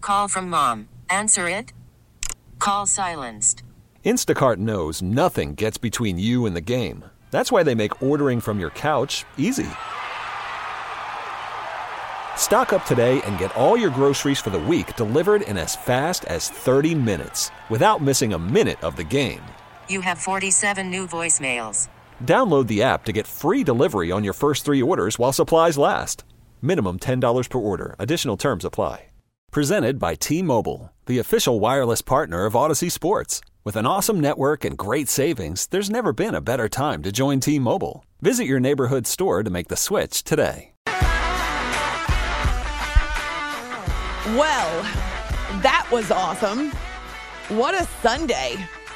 Call from mom. Answer it. Call silenced. Instacart knows nothing gets between you and the game. That's why they make ordering from your couch easy. Stock up today and get all your groceries for the week delivered in as fast as 30 minutes without missing a minute of the game. You have 47 new voicemails. Download the app to get free delivery on your first 3 orders while supplies last. Minimum $10 per order. Additional terms apply. Presented by T-Mobile, the official wireless partner of Odyssey Sports. With an awesome network and great savings, there's never been a better time to join T-Mobile. Visit your neighborhood store to make the switch today. Well, that was awesome. What a Sunday.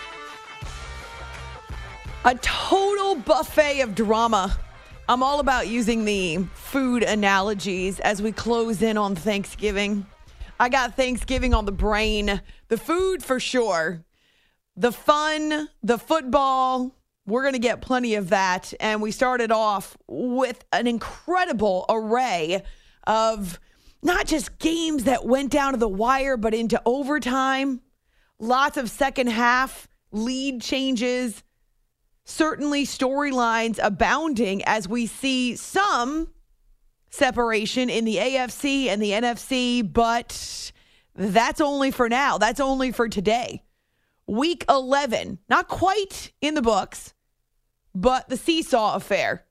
A total buffet of drama. I'm all about using the food analogies as we close in on Thanksgiving. I got Thanksgiving on the brain. The food for sure. The fun, the football, we're going to get plenty of that. And we started off with an incredible array of not just games that went down to the wire, but into overtime. Lots of second half lead changes. Certainly storylines abounding as we see some separation in the AFC and the NFC, but that's only for now. That's only for today. Week 11, not quite in the books, but the seesaw affair.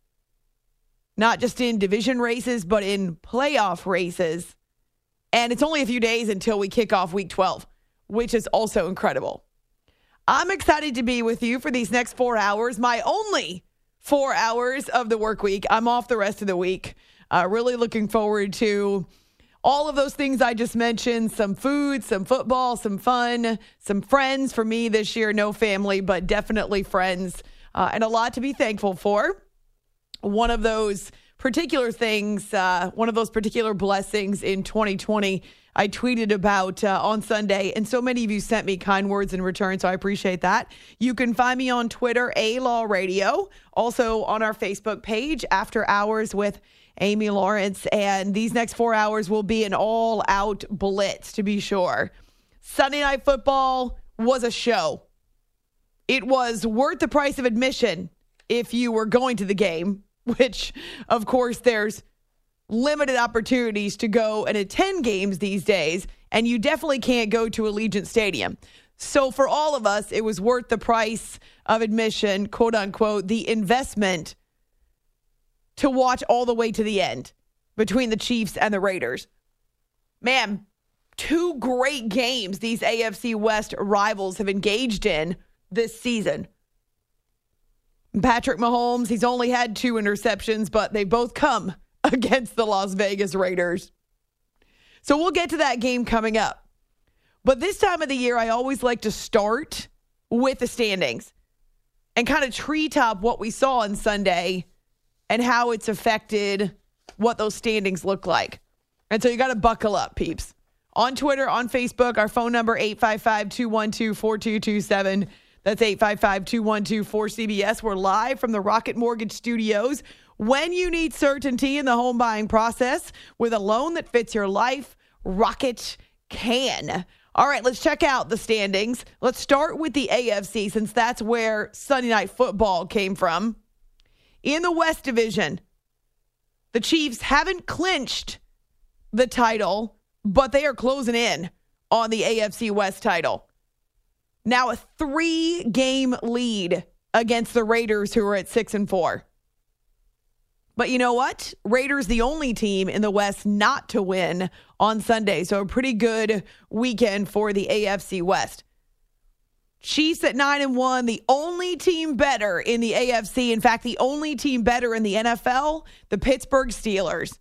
Not just in division races, but in playoff races. And it's only a few days until we kick off week 12, which is also incredible. I'm excited to be with you for these next 4 hours, my only 4 hours of the work week. I'm off the rest of the week. Really looking forward to all of those things I just mentioned, some food, some football, some fun, some friends for me this year. No family, but definitely friends, and a lot to be thankful for. One of those particular things, one of those particular blessings in 2020, I tweeted about on Sunday, and so many of you sent me kind words in return, so I appreciate that. You can find me on Twitter, A-Law Radio, also on our Facebook page, After Hours with Amy Lawrence, and these next 4 hours will be an all-out blitz, to be sure. Sunday Night Football was a show. It was worth the price of admission if you were going to the game, which, of course, there's limited opportunities to go and attend games these days, and you definitely can't go to Allegiant Stadium. So for all of us, it was worth the price of admission, quote unquote, the investment to watch all the way to the end between the Chiefs and the Raiders. Man, 2 great games these AFC West rivals have engaged in this season. Patrick Mahomes, he's only had 2 interceptions, but they both come against the Las Vegas Raiders. So we'll get to that game coming up. But this time of the year, I always like to start with the standings and kind of treetop what we saw on Sunday and how it's affected what those standings look like. And so you got to buckle up, peeps. On Twitter, on Facebook, our phone number, 855-212-4227. That's 855-212-4CBS. We're live from the Rocket Mortgage Studios. When you need certainty in the home buying process with a loan that fits your life, Rocket can. All right, let's check out the standings. Let's start with the AFC since that's where Sunday Night Football came from. In the West Division, the Chiefs haven't clinched the title, but they are closing in on the AFC West title. Now a 3-game lead against the Raiders, who are at 6-4. But you know what? Raiders the only team in the West not to win on Sunday. So a pretty good weekend for the AFC West. Chiefs at 9-1, the only team better in the AFC. In fact, the only team better in the NFL, the Pittsburgh Steelers.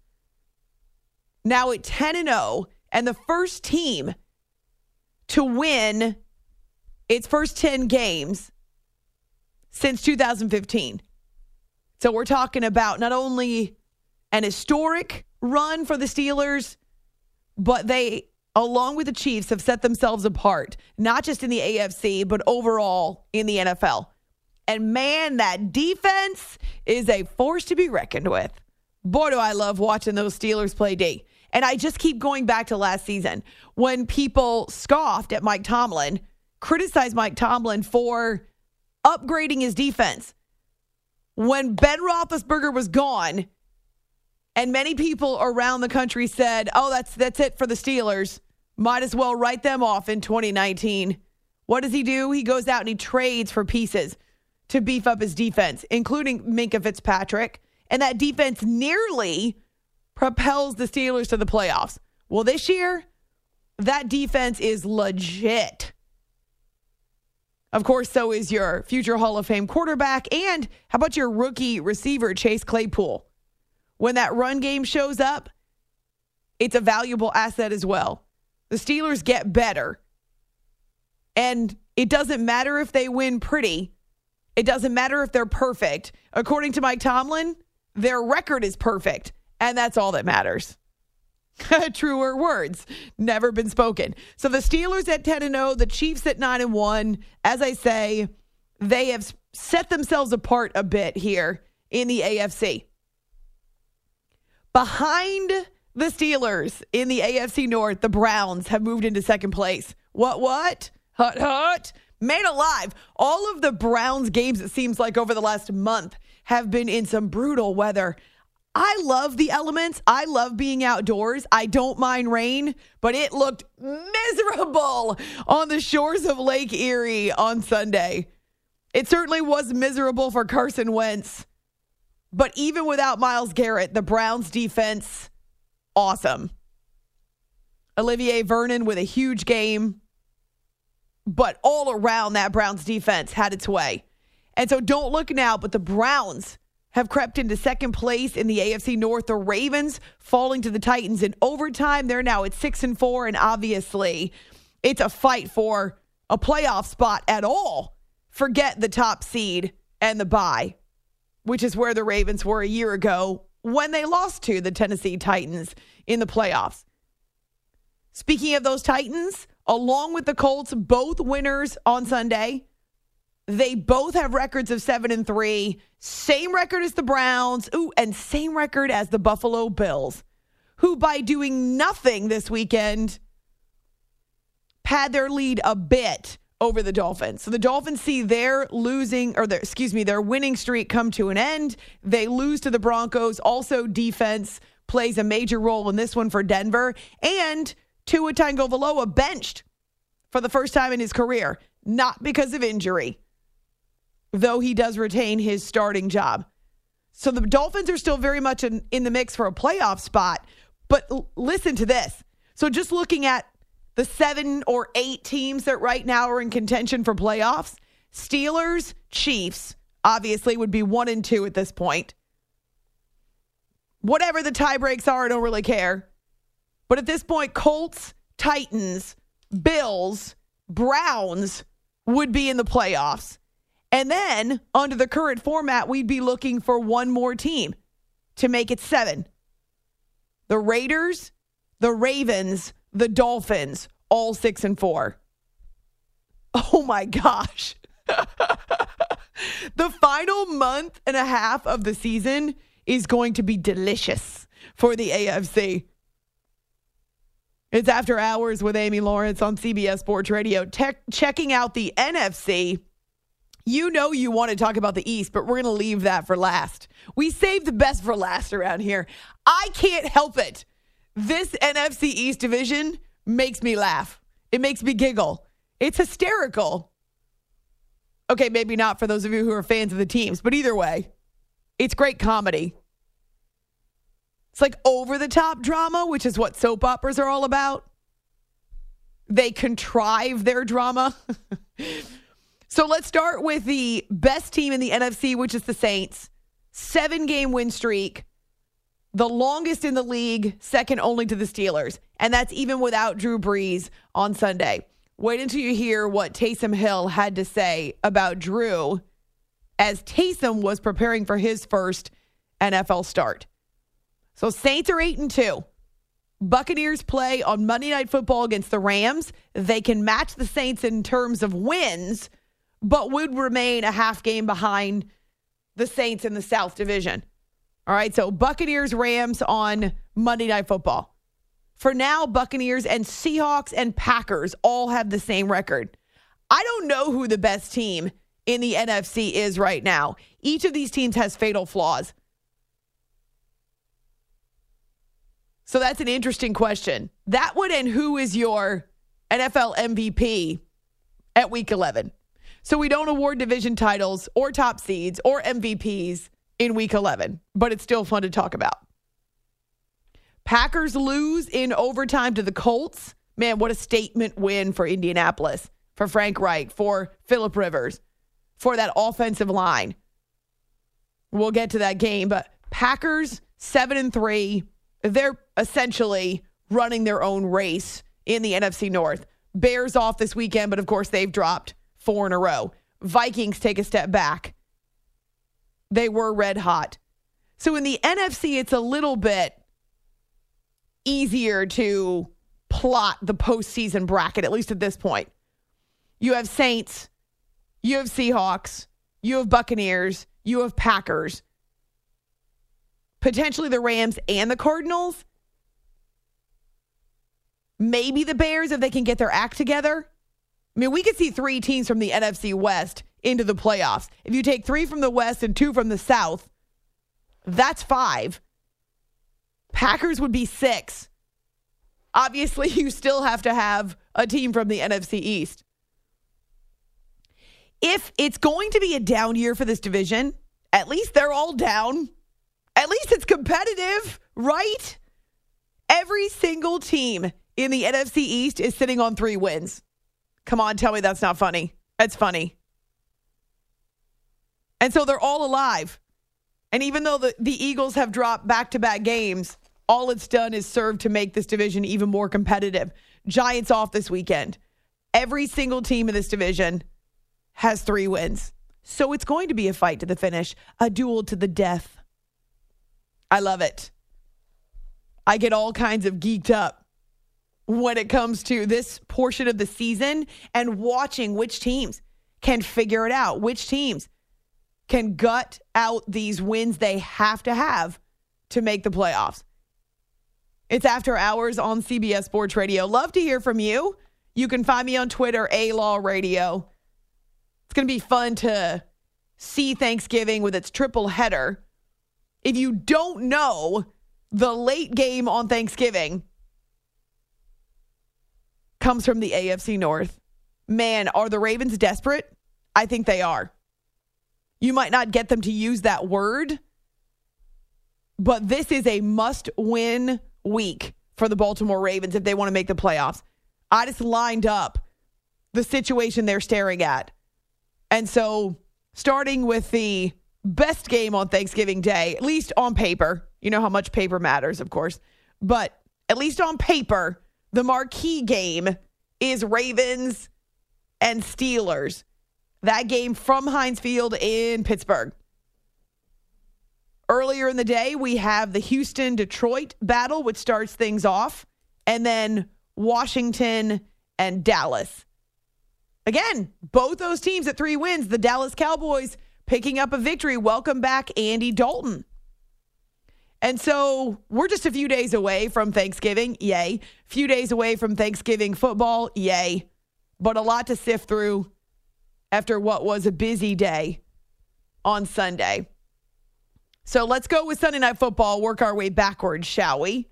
Now at 10-0, and the first team to win its first 10 games since 2015. So we're talking about not only an historic run for the Steelers, but they, along with the Chiefs, have set themselves apart, not just in the AFC, but overall in the NFL. And man, that defense is a force to be reckoned with. Boy, do I love watching those Steelers play D. And I just keep going back to last season when people scoffed at Mike Tomlin, criticized Mike Tomlin for upgrading his defense. When Ben Roethlisberger was gone, and many people around the country said, oh, that's it for the Steelers. Might as well write them off in 2019. What does he do? He goes out and he trades for pieces to beef up his defense, including Minkah Fitzpatrick. And that defense nearly propels the Steelers to the playoffs. Well, this year, that defense is legit. Of course, so is your future Hall of Fame quarterback. And how about your rookie receiver, Chase Claypool? When that run game shows up, it's a valuable asset as well. The Steelers get better. And it doesn't matter if they win pretty. It doesn't matter if they're perfect. According to Mike Tomlin, their record is perfect. And that's all that matters. Truer words never been spoken. So the Steelers at 10-0, the Chiefs at 9-1. As I say, they have set themselves apart a bit here in the AFC. Behind the Steelers in the AFC North, the Browns have moved into second place. What? Hut. Man alive. All of the Browns games, it seems like over the last month, have been in some brutal weather. I love the elements. I love being outdoors. I don't mind rain, but it looked miserable on the shores of Lake Erie on Sunday. It certainly was miserable for Carson Wentz. But even without Myles Garrett, the Browns defense, awesome. Olivier Vernon with a huge game. But all around, that Browns defense had its way. And so don't look now, but the Browns have crept into second place in the AFC North. The Ravens falling to the Titans in overtime. They're now at 6-4, and obviously it's a fight for a playoff spot at all. Forget the top seed and the bye, which is where the Ravens were a year ago when they lost to the Tennessee Titans in the playoffs. Speaking of those Titans, along with the Colts, both winners on Sunday. They both have records of 7-3. Same record as the Browns. And same record as the Buffalo Bills, who by doing nothing this weekend pad their lead a bit over the Dolphins. So the Dolphins see their winning streak come to an end. They lose to the Broncos. Also, defense plays a major role in this one for Denver. And Tua Tagovailoa benched for the first time in his career, not because of injury, though he does retain his starting job. So the Dolphins are still very much in the mix for a playoff spot. But listen to this. So just looking at the 7 or 8 teams that right now are in contention for playoffs, Steelers, Chiefs, obviously would be 1 and 2 at this point. Whatever the tie breaks are, I don't really care. But at this point, Colts, Titans, Bills, Browns would be in the playoffs. And then, under the current format, we'd be looking for one more team to make it 7. The Raiders, the Ravens, the Dolphins, all 6-4. Oh my gosh. The final month and a half of the season is going to be delicious for the AFC. It's After Hours with Amy Lawrence on CBS Sports Radio. Checking out the NFC. You know you want to talk about the East, but we're going to leave that for last. We save the best for last around here. I can't help it. This NFC East division makes me laugh. It makes me giggle. It's hysterical. Okay, maybe not for those of you who are fans of the teams, but either way, it's great comedy. It's like over-the-top drama, which is what soap operas are all about. They contrive their drama. So let's start with the best team in the NFC, which is the Saints. 7-game win streak. The longest in the league, second only to the Steelers. And that's even without Drew Brees on Sunday. Wait until you hear what Taysom Hill had to say about Drew as Taysom was preparing for his first NFL start. So Saints are 8-2. Buccaneers play on Monday Night Football against the Rams. They can match the Saints in terms of wins, but would remain a half game behind the Saints in the South Division. All right, so Buccaneers, Rams on Monday Night Football. For now, Buccaneers and Seahawks and Packers all have the same record. I don't know who the best team in the NFC is right now. Each of these teams has fatal flaws. So that's an interesting question. That would end who is your NFL MVP at week 11. So we don't award division titles or top seeds or MVPs in week 11, but it's still fun to talk about. Packers lose in overtime to the Colts. Man, what a statement win for Indianapolis, for Frank Reich, for Phillip Rivers, for that offensive line. We'll get to that game, but Packers 7-3. They're essentially running their own race in the NFC North. Bears off this weekend, but of course they've dropped 4 in a row. Vikings take a step back. They were red hot. So in the NFC, it's a little bit easier to plot the postseason bracket, at least at this point. You have Saints, you have Seahawks, you have Buccaneers, you have Packers, potentially the Rams and the Cardinals. Maybe the Bears if they can get their act together. I mean, we could see 3 teams from the NFC West into the playoffs. If you take 3 from the West and 2 from the South, that's 5. Packers would be 6. Obviously, you still have to have a team from the NFC East. If it's going to be a down year for this division, at least they're all down. At least it's competitive, right? Every single team in the NFC East is sitting on 3 wins. Come on, tell me that's not funny. That's funny. And so they're all alive. And even though the Eagles have dropped back-to-back games, all it's done is serve to make this division even more competitive. Giants off this weekend. Every single team in this division has 3 wins. So it's going to be a fight to the finish, a duel to the death. I love it. I get all kinds of geeked up when it comes to this portion of the season and watching which teams can figure it out, which teams can gut out these wins they have to make the playoffs. It's After Hours on CBS Sports Radio. Love to hear from you. You can find me on Twitter, A-Law Radio. It's going to be fun to see Thanksgiving with its triple header. If you don't know, the late game on Thanksgiving comes from the AFC North. Man, are the Ravens desperate? I think they are. You might not get them to use that word, but this is a must-win week for the Baltimore Ravens if they want to make the playoffs. I just lined up the situation they're staring at. And so, starting with the best game on Thanksgiving Day, at least on paper, you know how much paper matters, of course, but at least on paper, the marquee game is Ravens and Steelers. That game from Heinz Field in Pittsburgh. Earlier in the day, we have the Houston-Detroit battle, which starts things off, and then Washington and Dallas. Again, both those teams at 3 wins. The Dallas Cowboys picking up a victory. Welcome back, Andy Dalton. And so we're just a few days away from Thanksgiving. Yay. Few days away from Thanksgiving football. Yay. But a lot to sift through after what was a busy day on Sunday. So let's go with Sunday Night Football, work our way backwards, shall we?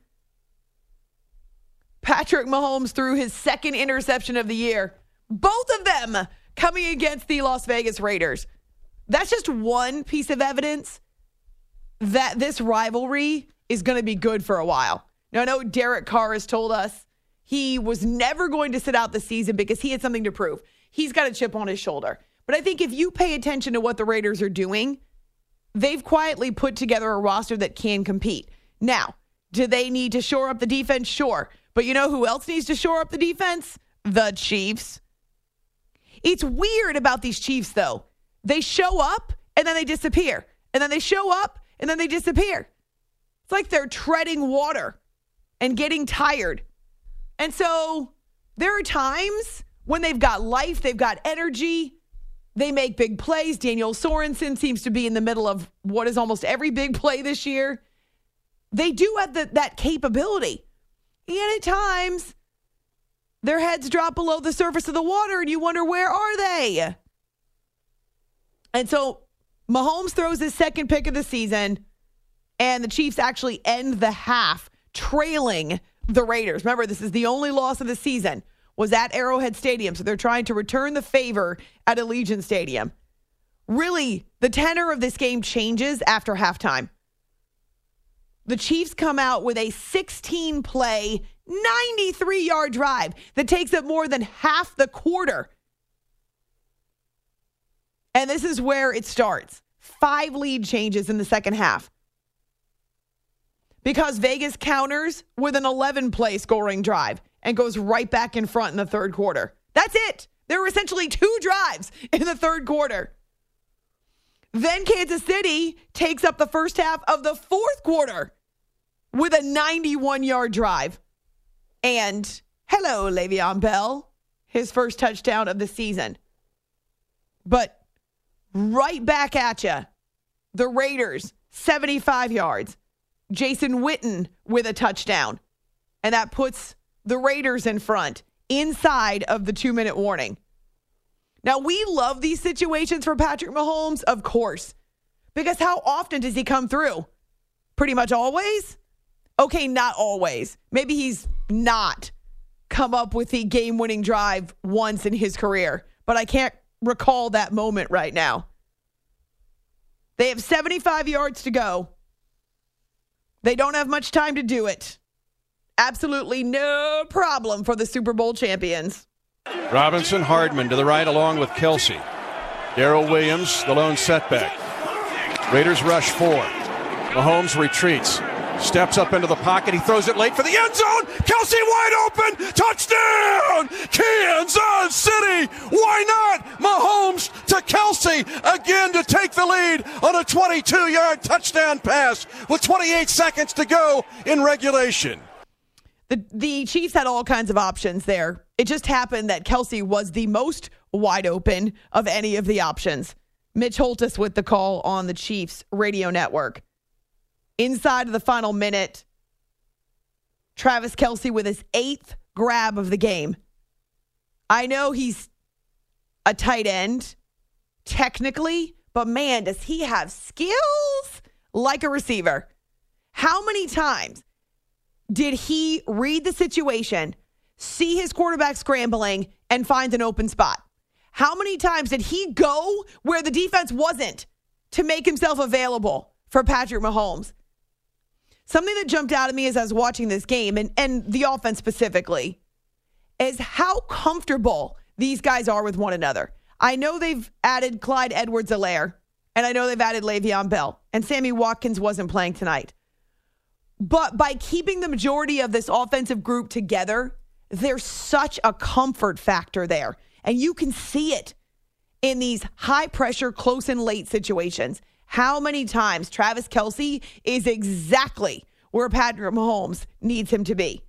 Patrick Mahomes threw his 2nd interception of the year. Both of them coming against the Las Vegas Raiders. That's just one piece of evidence that this rivalry is going to be good for a while. Now, I know Derek Carr has told us he was never going to sit out the season because he had something to prove. He's got a chip on his shoulder. But I think if you pay attention to what the Raiders are doing, they've quietly put together a roster that can compete. Now, do they need to shore up the defense? Sure. But you know who else needs to shore up the defense? The Chiefs. It's weird about these Chiefs, though. They show up, and then they disappear. And then they show up, and then they disappear. It's like they're treading water and getting tired. And so there are times when they've got life, they've got energy, they make big plays. Daniel Sorensen seems to be in the middle of what is almost every big play this year. They do have that capability. And at times, their heads drop below the surface of the water and you wonder, where are they? And so Mahomes throws his second pick of the season, and the Chiefs actually end the half trailing the Raiders. Remember, this is the only loss of the season, was at Arrowhead Stadium. So they're trying to return the favor at Allegiant Stadium. Really, the tenor of this game changes after halftime. The Chiefs come out with a 16-play, 93-yard drive that takes up more than half the quarter. And this is where it starts. 5 lead changes in the second half. Because Vegas counters with an 11-play scoring drive and goes right back in front in the third quarter. That's it. There were essentially 2 drives in the third quarter. Then Kansas City takes up the first half of the fourth quarter with a 91-yard drive. And hello, Le'Veon Bell, his first touchdown of the season. But right back at you, the Raiders, 75 yards. Jason Witten with a touchdown. And that puts the Raiders in front inside of the 2-minute warning. Now, we love these situations for Patrick Mahomes, of course, because how often does he come through? Pretty much always? Okay, not always. Maybe he's not come up with the game-winning drive once in his career, but I can't recall that moment right now. They have 75 yards to go. They don't have much time to do it. Absolutely no problem for the Super Bowl champions. Robinson, Hardman to the right along with Kelce. Darrell Williams, the lone setback. Raiders rush 4. Mahomes retreats. Steps up into the pocket. He throws it late for the end zone. Kelce wide open. Touchdown! Kansas City. Why not? Mahomes to Kelce again to take the lead on a 22-yard touchdown pass with 28 seconds to go in regulation. The Chiefs had all kinds of options there. It just happened that Kelce was the most wide open of any of the options. Mitch Holthus with the call on the Chiefs radio network. Inside of the final minute, Travis Kelce with his 8th grab of the game. I know he's a tight end, technically, but man, does he have skills like a receiver. How many times did he read the situation, see his quarterback scrambling, and find an open spot? How many times did he go where the defense wasn't to make himself available for Patrick Mahomes? Something that jumped out at me as I was watching this game, and the offense specifically, is how comfortable these guys are with one another. I know they've added Clyde Edwards-Helaire, and I know they've added Le'Veon Bell, and Sammy Watkins wasn't playing tonight. But by keeping the majority of this offensive group together, there's such a comfort factor there. And you can see it in these high-pressure, close and late situations. How many times Travis Kelce is exactly where Patrick Mahomes needs him to be.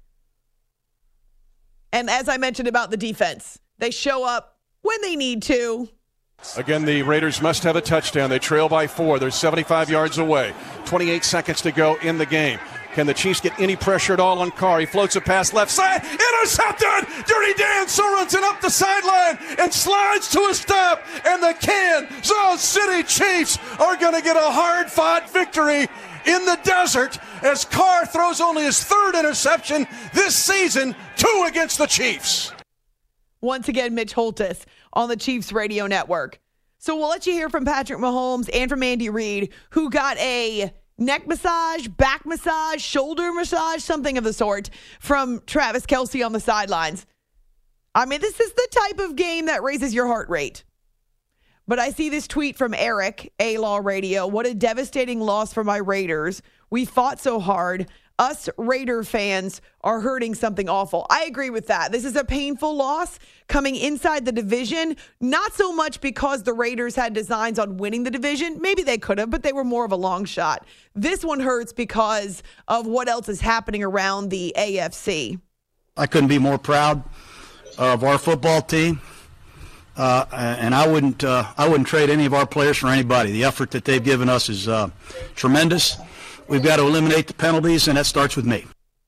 And as I mentioned about the defense, they show up when they need to. Again, the Raiders must have a touchdown. They trail by 4. They're 75 yards away. 28 seconds to go in the game. Can the Chiefs get any pressure at all on Carr? He floats a pass left side. Intercepted! Dirty Dan Sorensen up the sideline and slides to a stop. And the Kansas City Chiefs are going to get a hard-fought victory in the desert as Carr throws only his 3rd interception this season, 2 against the Chiefs. Once again, Mitch Holthus on the Chiefs radio network. So we'll let you hear from Patrick Mahomes and from Andy Reid, who got a neck massage, back massage, shoulder massage, something of the sort from Travis Kelce on the sidelines. I mean, this is the type of game that raises your heart rate. But I see this tweet from Eric, A-Law Radio. What a devastating loss for my Raiders. We fought so hard. Us Raider fans are hurting something awful. I agree with that. This is a painful loss coming inside the division. Not so much because the Raiders had designs on winning the division. Maybe they could have, but they were more of a long shot. This one hurts because of what else is happening around the AFC. I couldn't be more proud of our football team. And I wouldn't trade any of our players for anybody. The effort that they've given us is tremendous. We've got to eliminate the penalties, and that starts with me.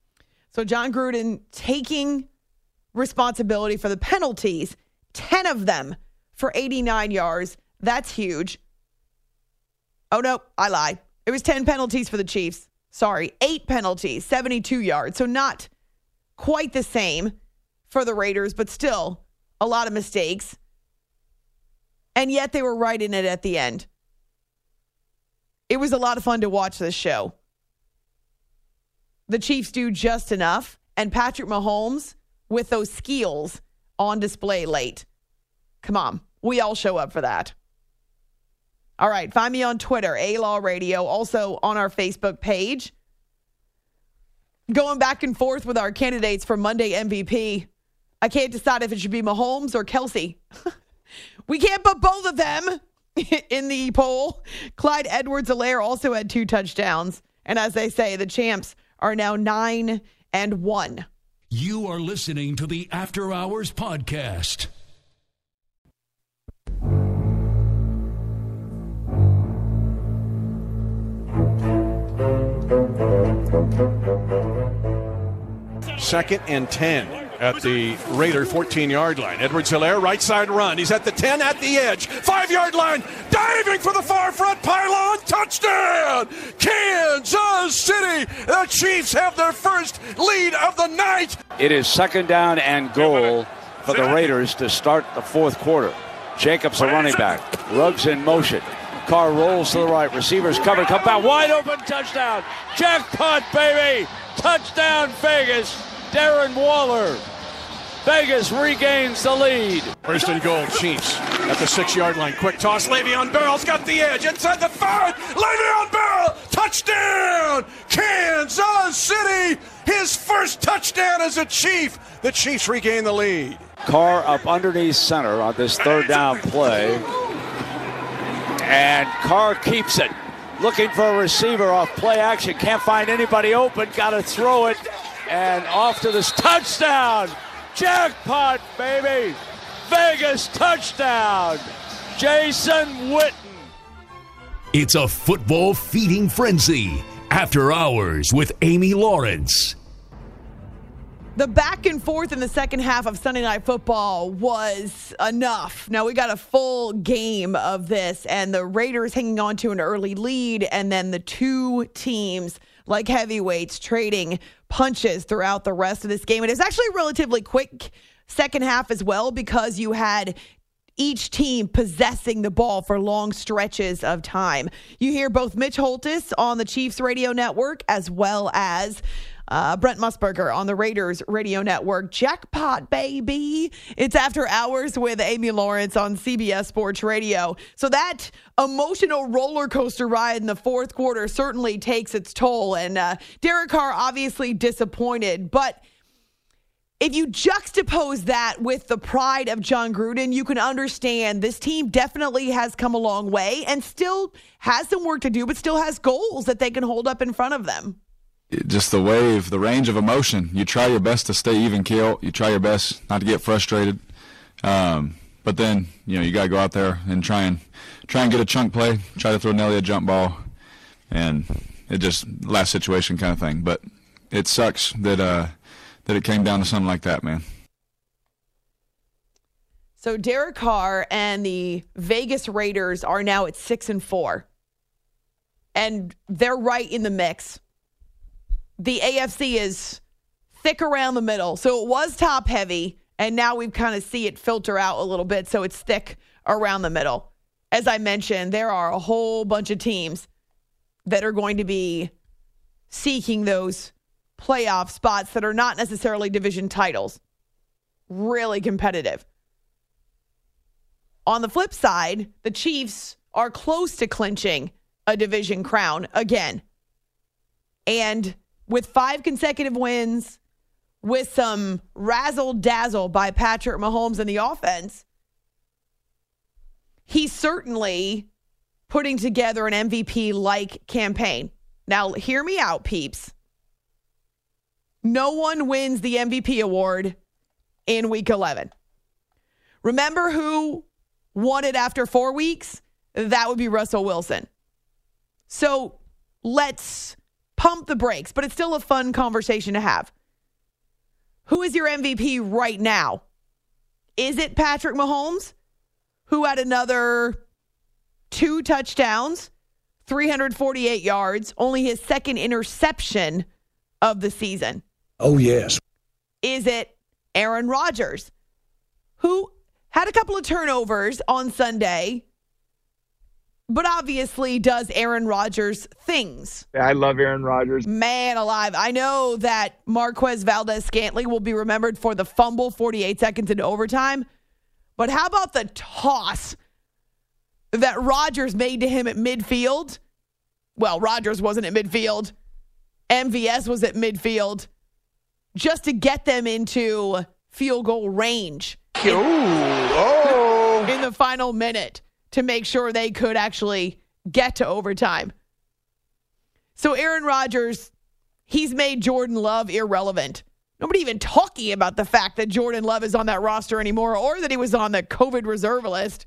So John Gruden taking responsibility for the penalties, 10 of them for 89 yards. That's huge. Oh, no, I lied. It was 10 penalties for the Chiefs. Sorry, 8 penalties, 72 yards. So not quite the same for the Raiders, but still a lot of mistakes. And yet they were right in it at the end. It was a lot of fun to watch this show. The Chiefs do just enough, and Patrick Mahomes with those skills on display late. Come on, we all show up for that. All right, find me on Twitter, A-Law Radio, also on our Facebook page. Going back and forth with our candidates for Monday MVP. I can't decide if it should be Mahomes or Kelsey. We can't put both of them in the poll. Clyde Edwards-Helaire also had 2 touchdowns. And as they say, the champs are now 9-1. You are listening to the After Hours Podcast. Second and 10 at the Raider 14-yard line. Edwards-Helaire, right side run. He's at the 10, at the edge. 5-yard line, diving for the far front pylon. Touchdown! Kansas City! The Chiefs have their first lead of the night. It is second down and goal for the Raiders to start the fourth quarter. Jacobs, a running back. Ruggs in motion. Carr rolls to the right. Receivers covered. Come back. Wide open. Touchdown. Jackpot, baby. Touchdown, Vegas. Darren Waller. Vegas regains the lead. First and goal, Chiefs at the 6-yard line. Quick toss. Le'Veon Bell's got the edge. Inside the 5. Le'Veon Bell. Touchdown. Kansas City. His first touchdown as a Chief. The Chiefs regain the lead. Carr up underneath center on this third down play. And Carr keeps it. Looking for a receiver off play action. Can't find anybody open. Got to throw it. And off to this touchdown. Jackpot, baby. Vegas touchdown. Jason Witten. It's a football feeding frenzy. After Hours with Amy Lawrence. The back and forth in the second half of Sunday Night Football was enough. Now we got a full game of this, and the Raiders hanging on to an early lead, and then the two teams like heavyweights trading punches throughout the rest of this game. And it's actually a relatively quick second half as well, because you had each team possessing the ball for long stretches of time. You hear both Mitch Holthus on the Chiefs radio network as well as Brent Musburger on the Raiders radio network. Jackpot, baby. It's After Hours with Amy Lawrence on CBS Sports Radio. So that emotional roller coaster ride in the fourth quarter certainly takes its toll. And Derek Carr obviously disappointed. But if you juxtapose that with the pride of John Gruden, you can understand this team definitely has come a long way and still has some work to do, but still has goals that they can hold up in front of them. Just the wave, the range of emotion. You try your best to stay even keel. You try your best not to get frustrated. But then, you got to go out there and try and get a chunk play, try to throw Nelly a jump ball, and it just last situation kind of thing. But it sucks that it came down to something like that, man. So Derek Carr and the Vegas Raiders are now at 6-4. And they're right in the mix. The AFC is thick around the middle. So it was top heavy, and now we kind of see it filter out a little bit, so it's thick around the middle. As I mentioned, there are a whole bunch of teams that are going to be seeking those playoff spots that are not necessarily division titles. Really competitive. On the flip side, the Chiefs are close to clinching a division crown again. And with 5 consecutive wins, with some razzle-dazzle by Patrick Mahomes in the offense, he's certainly putting together an MVP-like campaign. Now, hear me out, peeps. No one wins the MVP award in Week 11. Remember who won it after 4 weeks? That would be Russell Wilson. So let's pump the brakes, but it's still a fun conversation to have. Who is your MVP right now? Is it Patrick Mahomes, who had another 2 touchdowns, 348 yards, only his second interception of the season? Oh, yes. Is it Aaron Rodgers, who had a couple of turnovers on Sunday, but obviously does Aaron Rodgers things? I love Aaron Rodgers. Man alive. I know that Marquez Valdes-Scantling will be remembered for the fumble 48 seconds into overtime, but how about the toss that Rodgers made to him at midfield? Well, Rodgers wasn't at midfield. MVS was at midfield just to get them into field goal range in the final minute to make sure they could actually get to overtime. So Aaron Rodgers, he's made Jordan Love irrelevant. Nobody even talking about the fact that Jordan Love is on that roster anymore or that he was on the COVID reserve list.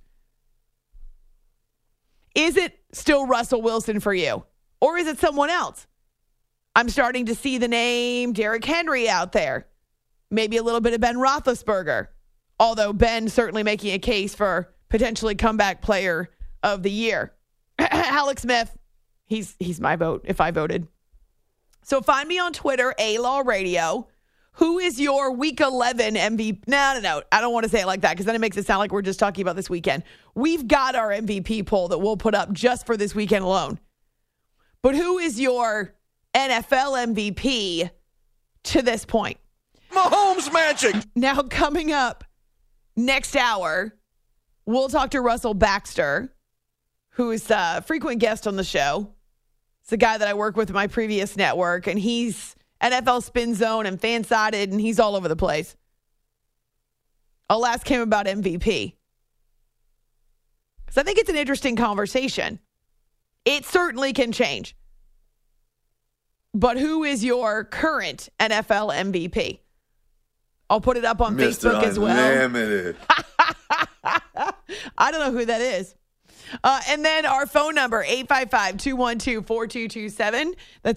Is it still Russell Wilson for you? Or is it someone else? I'm starting to see the name Derrick Henry out there. Maybe a little bit of Ben Roethlisberger. Although Ben certainly making a case for potentially comeback player of the year. Alex Smith, he's my vote if I voted. So find me on Twitter, A-Law Radio. Who is your Week 11 MVP? No. I don't want to say it like that because then it makes it sound like we're just talking about this weekend. We've got our MVP poll that we'll put up just for this weekend alone. But who is your NFL MVP to this point? Mahomes magic. Now coming up next hour, we'll talk to Russell Baxter, who is a frequent guest on the show. It's a guy that I work with in my previous network, and he's NFL Spin Zone and Fansided, and he's all over the place. I'll ask him about MVP. Because I think it's an interesting conversation. It certainly can change. But who is your current NFL MVP? I'll put it up on Facebook as well. Unlimited. I don't know who that is. And then our phone number, 855-212-4227. That's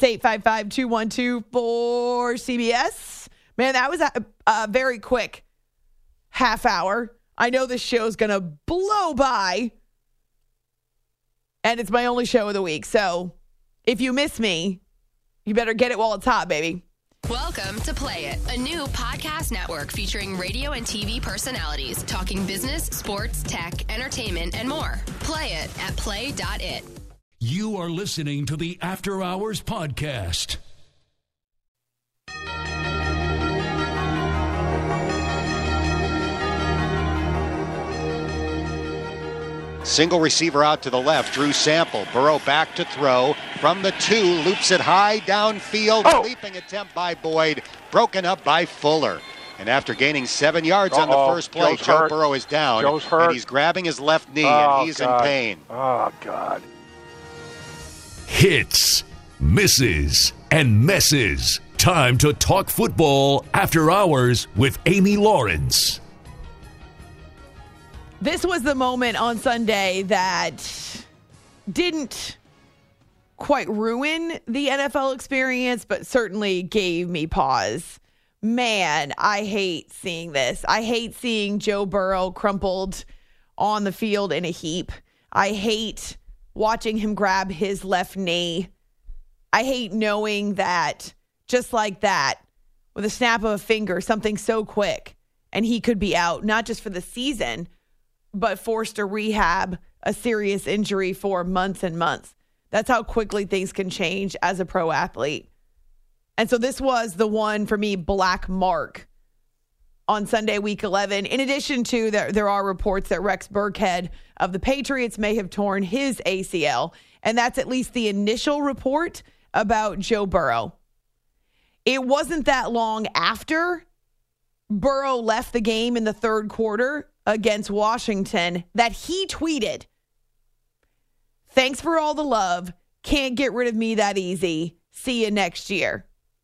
855-212-4CBS. Man, that was a very quick half hour. I know this show's going to blow by. And it's my only show of the week. So if you miss me, you better get it while it's hot, baby. Welcome to Play It, a new podcast network featuring radio and TV personalities talking business, sports, tech, entertainment, and more. Play it at play.it. You are listening to the After Hours Podcast. Single receiver out to the left. Drew Sample. Burrow back to throw. From the 2, loops it high downfield. Leaping attempt by Boyd. Broken up by Fuller. And after gaining 7 yards on the first play, Joe Burrow is down. And he's grabbing his left knee, and he's in pain. Oh, God. Hits, misses, and messes. Time to talk football after hours with Amy Lawrence. This was the moment on Sunday that didn't quite ruin the NFL experience, but certainly gave me pause. Man, I hate seeing this. I hate seeing Joe Burrow crumpled on the field in a heap. I hate watching him grab his left knee. I hate knowing that just like that, with a snap of a finger, something so quick, and he could be out, not just for the season, but forced to rehab a serious injury for months and months. That's how quickly things can change as a pro athlete. And so this was the one, for me, black mark on Sunday, Week 11. In addition to, there are reports that Rex Burkhead of the Patriots may have torn his ACL. And that's at least the initial report about Joe Burrow. It wasn't that long after Burrow left the game in the third quarter against Washington that he tweeted, "Thanks for all the love. Can't get rid of me that easy. See you next year."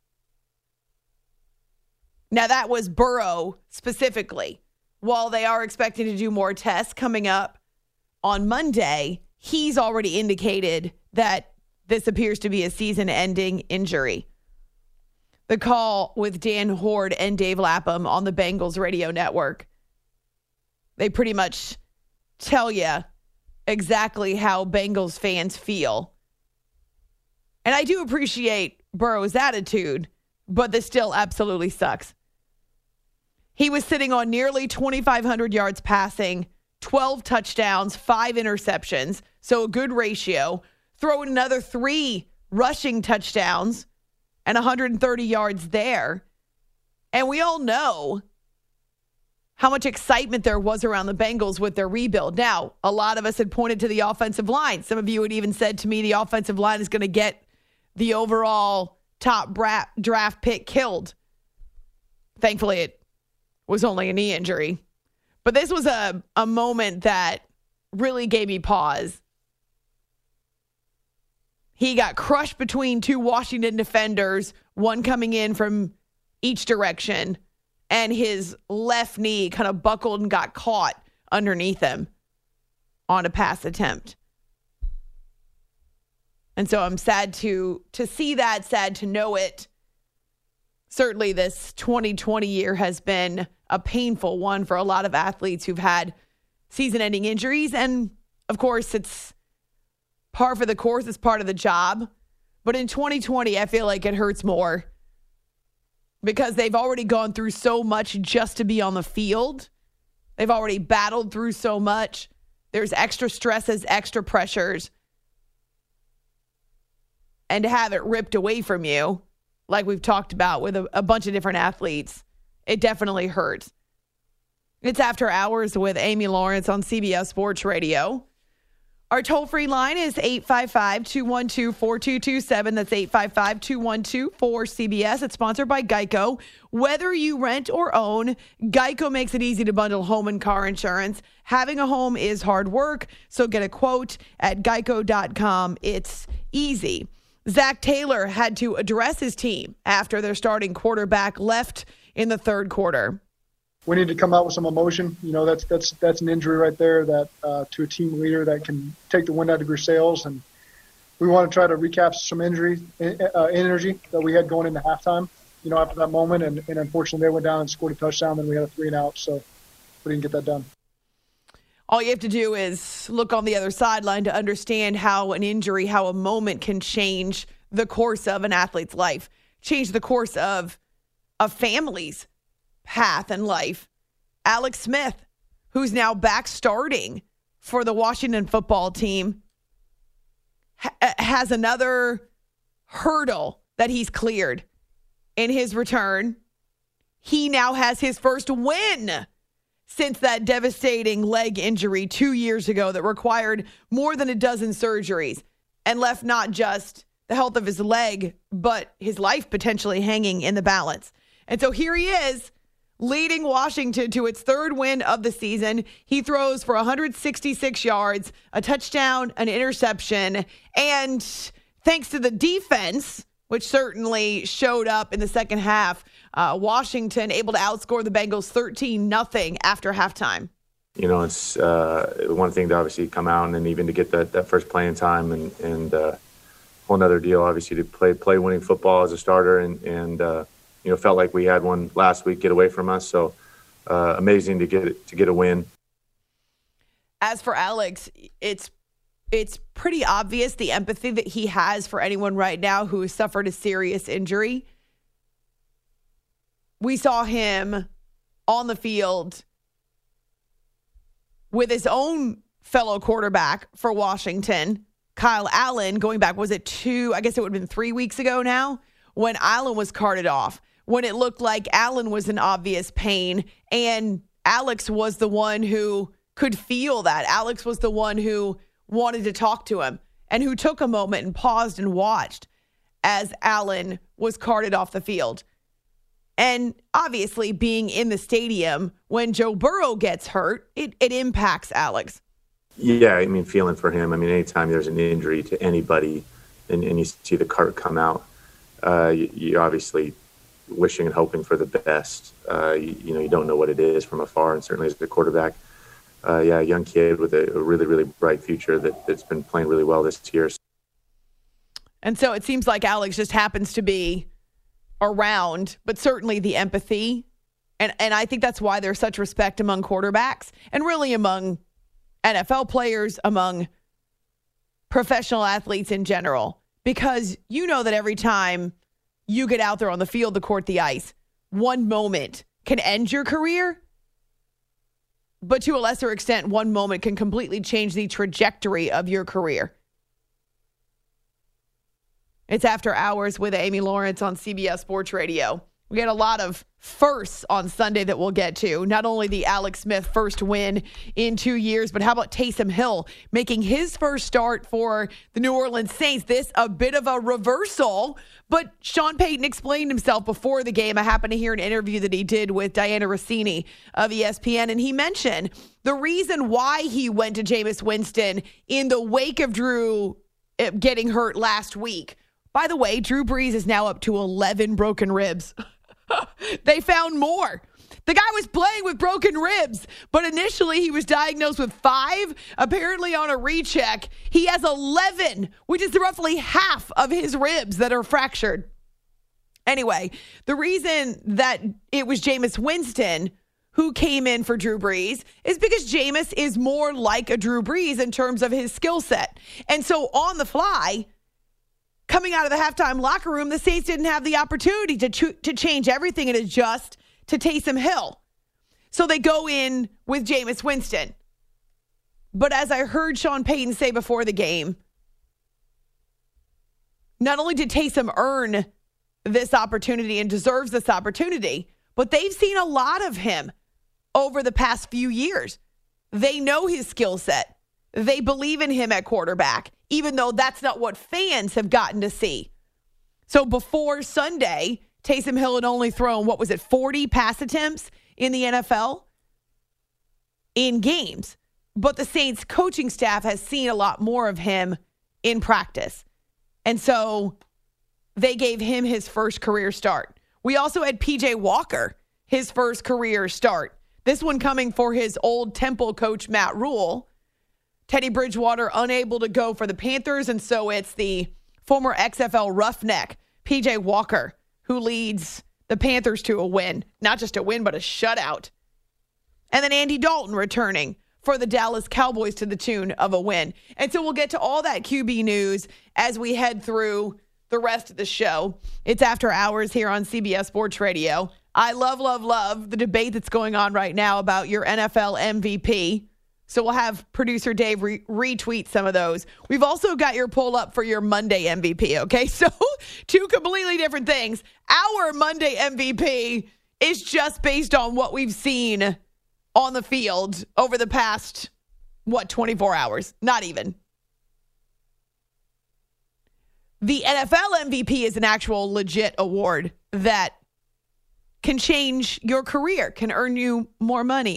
Now, that was Burrow specifically. While they are expecting to do more tests coming up on Monday, he's already indicated that this appears to be a season-ending injury. The Call with Dan Hoard and Dave Lapham on the Bengals radio network. They pretty much tell you exactly how Bengals fans feel. And I do appreciate Burrow's attitude, but this still absolutely sucks. He was sitting on nearly 2,500 yards passing, 12 touchdowns, 5 interceptions, so a good ratio. Throw in another 3 rushing touchdowns and 130 yards there. And we all know how much excitement there was around the Bengals with their rebuild. Now, a lot of us had pointed to the offensive line. Some of you had even said to me the offensive line is going to get the overall top draft pick killed. Thankfully, it was only a knee injury. But this was a moment that really gave me pause. He got crushed between 2 Washington defenders, one coming in from each direction, and his left knee kind of buckled and got caught underneath him on a pass attempt. And so I'm sad to see that, sad to know it. Certainly this 2020 year has been a painful one for a lot of athletes who've had season-ending injuries. And, of course, it's par for the course. It's part of the job. But in 2020, I feel like it hurts more because they've already gone through so much just to be on the field. They've already battled through so much. There's extra stresses, extra pressures. And to have it ripped away from you, like we've talked about with a bunch of different athletes, it definitely hurts. It's After Hours with Amy Lawrence on CBS Sports Radio. Our toll-free line is 855-212-4227. That's 855-212-4CBS. It's sponsored by Geico. Whether you rent or own, Geico makes it easy to bundle home and car insurance. Having a home is hard work, so get a quote at geico.com. It's easy. Zach Taylor had to address his team after their starting quarterback left in the third quarter. We need to come out with some emotion. You know, that's an injury right there that to a team leader that can take the wind out of your sails. And we want to try to recapture some energy that we had going into halftime, you know, after that moment. And unfortunately, they went down and scored a touchdown. Then we had a 3-and-out, so we didn't get that done. All you have to do is look on the other sideline to understand how an injury, how a moment can change the course of an athlete's life, change the course of a family's path and life. Alex Smith, who's now back starting for the Washington football team, has another hurdle that he's cleared in his return. He now has his first win since that devastating leg injury 2 years ago that required more than a dozen surgeries and left not just the health of his leg, but his life potentially hanging in the balance. And so here he is, leading Washington to its third win of the season. He throws for 166 yards, a touchdown, an interception, and thanks to the defense, which certainly showed up in the second half, Washington able to outscore the Bengals 13-0 after halftime. You know, it's one thing to obviously come out and then even to get that first playing time and whole nother deal, obviously, to play winning football as a starter and you know, felt like we had one last week get away from us. So amazing to get a win. As for Alex, it's pretty obvious the empathy that he has for anyone right now who has suffered a serious injury. We saw him on the field with his own fellow quarterback for Washington, Kyle Allen, going back, was it 2? I guess it would have been 3 weeks ago now, when Allen was carted off, when it looked like Allen was in obvious pain, and Alex was the one who could feel that. Alex was the one who wanted to talk to him and who took a moment and paused and watched as Allen was carted off the field. And obviously being in the stadium when Joe Burrow gets hurt, it impacts Alex. Yeah, I mean, feeling for him. I mean, anytime there's an injury to anybody and you see the cart come out, you're obviously wishing and hoping for the best. You know, you don't know what it is from afar, and certainly as the quarterback, a young kid with a really, really bright future that's been playing really well this year. And so it seems like Alex just happens to be around, but certainly the empathy. And I think that's why there's such respect among quarterbacks and really among NFL players, among professional athletes in general, because you know that every time you get out there on the field, the court, the ice, one moment can end your career, but to a lesser extent, one moment can completely change the trajectory of your career. It's After Hours with Amy Lawrence on CBS Sports Radio. We had a lot of firsts on Sunday that we'll get to. Not only the Alex Smith first win in 2 years, but how about Taysom Hill making his first start for the New Orleans Saints? This a bit of a reversal, but Sean Payton explained himself before the game. I happened to hear an interview that he did with Diana Rossini of ESPN, and he mentioned the reason why he went to Jameis Winston in the wake of Drew getting hurt last week. By the way, Drew Brees is now up to 11 broken ribs. They found more. The guy was playing with broken ribs, but initially he was diagnosed with 5. Apparently on a recheck, he has 11, which is roughly half of his ribs that are fractured. Anyway, the reason that it was Jameis Winston who came in for Drew Brees is because Jameis is more like a Drew Brees in terms of his skill set. And so on the fly, coming out of the halftime locker room, the Saints didn't have the opportunity to change everything and adjust to Taysom Hill. So they go in with Jameis Winston. But as I heard Sean Payton say before the game, not only did Taysom earn this opportunity and deserves this opportunity, but they've seen a lot of him over the past few years. They know his skill set. They believe in him at quarterback, even though that's not what fans have gotten to see. So before Sunday, Taysom Hill had only thrown, 40 pass attempts in the NFL in games. But the Saints coaching staff has seen a lot more of him in practice. And so they gave him his first career start. We also had PJ Walker, his first career start. This one coming for his old Temple coach, Matt Rule. Teddy Bridgewater unable to go for the Panthers, and so it's the former XFL roughneck, PJ Walker, who leads the Panthers to a win. Not just a win, but a shutout. And then Andy Dalton returning for the Dallas Cowboys to the tune of a win. And so we'll get to all that QB news as we head through the rest of the show. It's After Hours here on CBS Sports Radio. I love the debate that's going on right now about your NFL MVP. So we'll have producer Dave retweet some of those. We've also got your poll up for your Monday MVP, okay? So 2 completely different things. Our Monday MVP is just based on what we've seen on the field over the past, 24 hours? Not even. The NFL MVP is an actual legit award that can change your career, can earn you more money.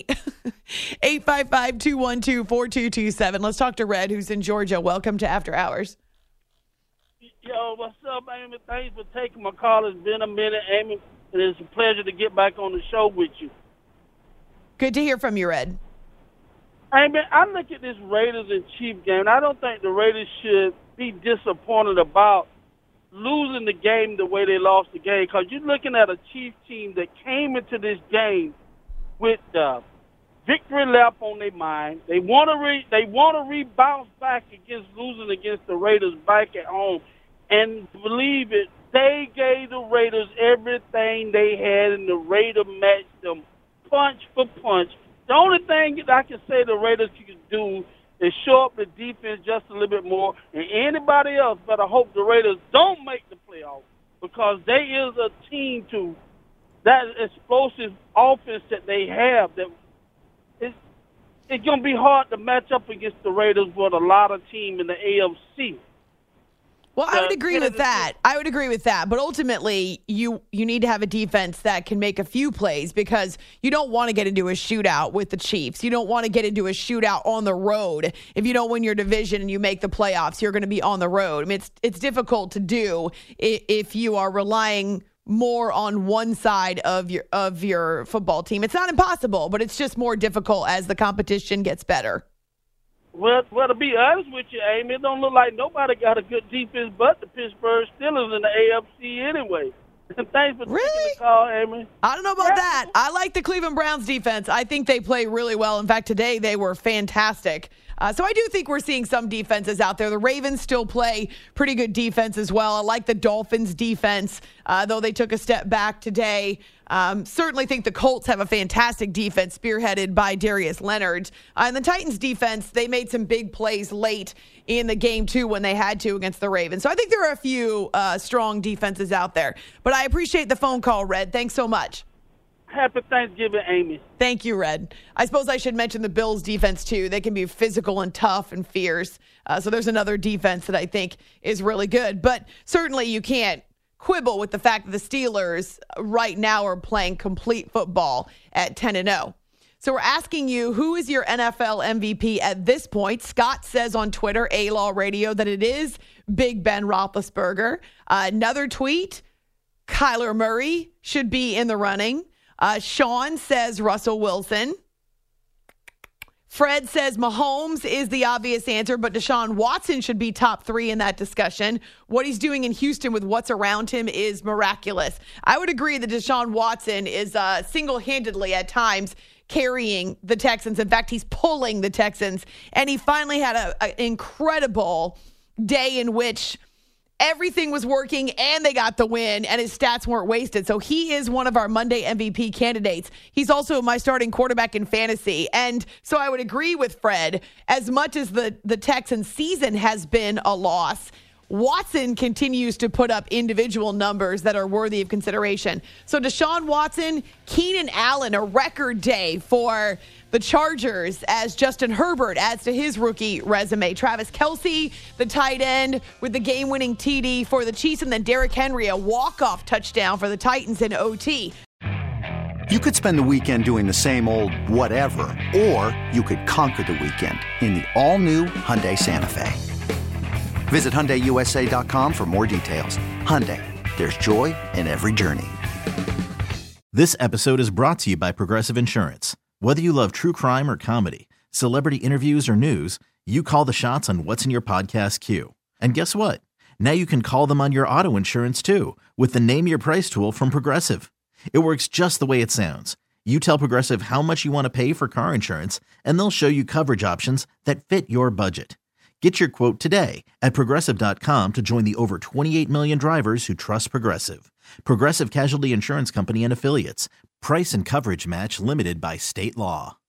855-212-4227. Let's talk to Red, who's in Georgia. Welcome to After Hours. Yo, what's up, Amy? Thanks for taking my call. It's been a minute, Amy, and it's a pleasure to get back on the show with you. Good to hear from you, Red. Amy, I look at this Raiders and Chiefs game, and I don't think the Raiders should be disappointed about losing the game the way they lost the game, because you're looking at a Chiefs team that came into this game with victory lap on their mind. They want to rebound back against losing against the Raiders back at home, and believe it, they gave the Raiders everything they had, and the Raiders matched them punch for punch. The only thing that I can say the Raiders can do is show up the defense just a little bit more, and anybody else better hope the Raiders don't make the playoffs, because they is a team to that explosive offense that they have that it's going to be hard to match up against the Raiders with a lot of teams in the AFC. Well, I would agree with that. But ultimately, you need to have a defense that can make a few plays, because you don't want to get into a shootout with the Chiefs. You don't want to get into a shootout on the road. If you don't win your division and you make the playoffs, you're going to be on the road. I mean, it's difficult to do if you are relying more on one side of your football team. It's not impossible, but it's just more difficult as the competition gets better. Well, to be honest with you, Amy, it don't look like nobody got a good defense but the Pittsburgh Steelers in the AFC anyway. Thanks for taking the call, Amy. I don't know about that. I like the Cleveland Browns defense. I think they play really well. In fact, today they were fantastic. So I do think we're seeing some defenses out there. The Ravens still play pretty good defense as well. I like the Dolphins defense, though they took a step back today. Certainly think the Colts have a fantastic defense spearheaded by Darius Leonard. And the Titans defense, they made some big plays late in the game too when they had to against the Ravens. So I think there are a few strong defenses out there. But I appreciate the phone call, Red. Thanks so much. Happy Thanksgiving, Amy. Thank you, Red. I suppose I should mention the Bills defense too. They can be physical and tough and fierce. So there's another defense that I think is really good. But certainly you can't quibble with the fact that the Steelers right now are playing complete football at 10-0. So we're asking you, who is your NFL MVP at this point? Scott says on Twitter, A-Law Radio, that it is Big Ben Roethlisberger. Another tweet, Kyler Murray should be in the running. Sean says Russell Wilson. Fred says Mahomes is the obvious answer, but Deshaun Watson should be top 3 in that discussion. What he's doing in Houston with what's around him is miraculous. I would agree that Deshaun Watson is single-handedly at times carrying the Texans. In fact, he's pulling the Texans. And he finally had an incredible day in which everything was working and they got the win and his stats weren't wasted. So he is one of our Monday MVP candidates. He's also my starting quarterback in fantasy. And so I would agree with Fred, as much as the Texans season has been a loss, Watson continues to put up individual numbers that are worthy of consideration. So Deshaun Watson, Keenan Allen, a record day for the Chargers as Justin Herbert adds to his rookie resume. Travis Kelce, the tight end, with the game-winning TD for the Chiefs. And then Derrick Henry, a walk-off touchdown for the Titans in OT. You could spend the weekend doing the same old whatever, or you could conquer the weekend in the all-new Hyundai Santa Fe. Visit HyundaiUSA.com for more details. Hyundai, there's joy in every journey. This episode is brought to you by Progressive Insurance. Whether you love true crime or comedy, celebrity interviews or news, you call the shots on what's in your podcast queue. And guess what? Now you can call them on your auto insurance too, with the Name Your Price tool from Progressive. It works just the way it sounds. You tell Progressive how much you want to pay for car insurance, and they'll show you coverage options that fit your budget. Get your quote today at Progressive.com to join the over 28 million drivers who trust Progressive. Progressive Casualty Insurance Company and Affiliates. Price and coverage match limited by state law.